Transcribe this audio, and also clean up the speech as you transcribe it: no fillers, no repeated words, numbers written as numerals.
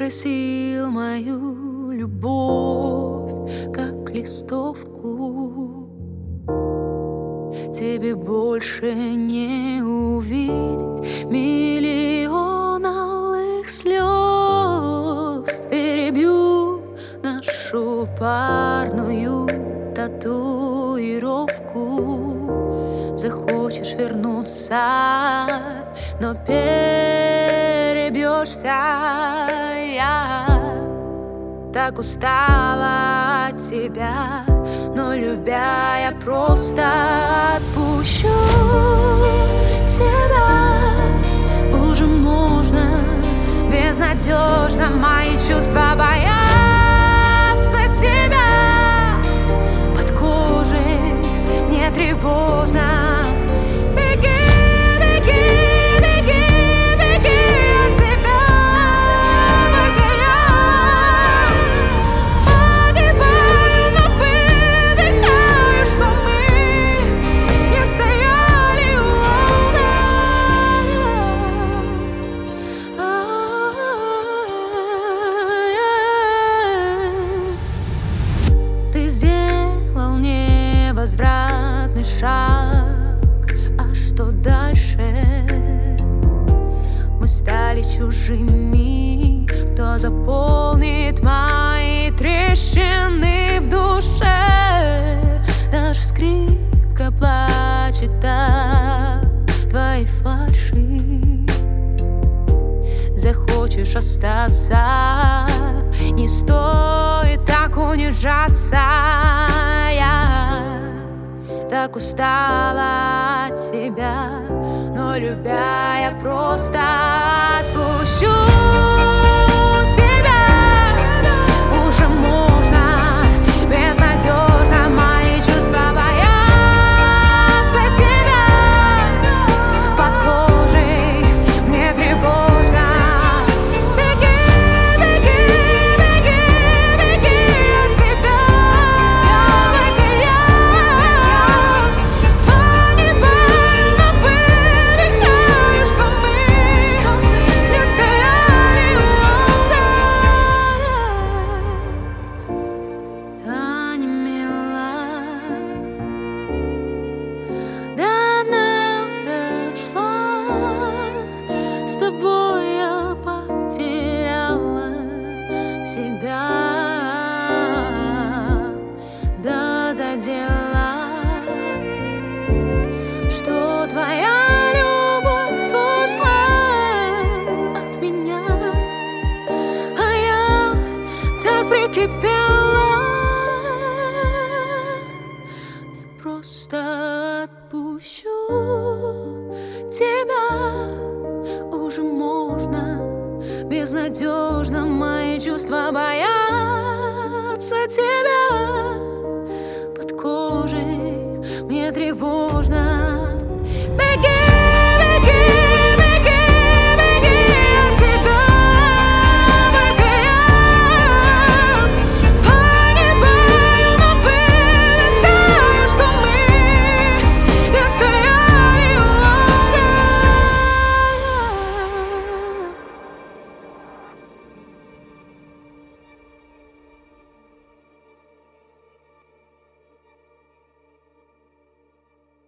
просил мою любовь, как листовку. Тебе больше не увидеть миллион алых слез. Перебью нашу парную татуировку. Захочешь вернуться, но перебьешься. Я так устала от тебя, но любя я просто отпущу тебя. Уже можно безнадежно мои чувства боятся тебя. Под кожей мне тревожно. Ты сделал невозвратный шаг, а что дальше? Мы стали чужими. Кто заполнит мои трещины в душе? Даже скрипка плачет от твоей фальши. Захочешь остаться, не стоит так унижаться. Я так устала от тебя, но любя я просто отпущу тебя. Уже можно безнадежно мои чувства боятся тебя. Под кожей мне тревожно. С тобой я потеряла себя, да задела, что твоя любовь ушла от меня, а я так прикипела. Я просто отпущу тебя. Уже можно безнадежно мои чувства боятся тебя. Под кожей мне тревожно.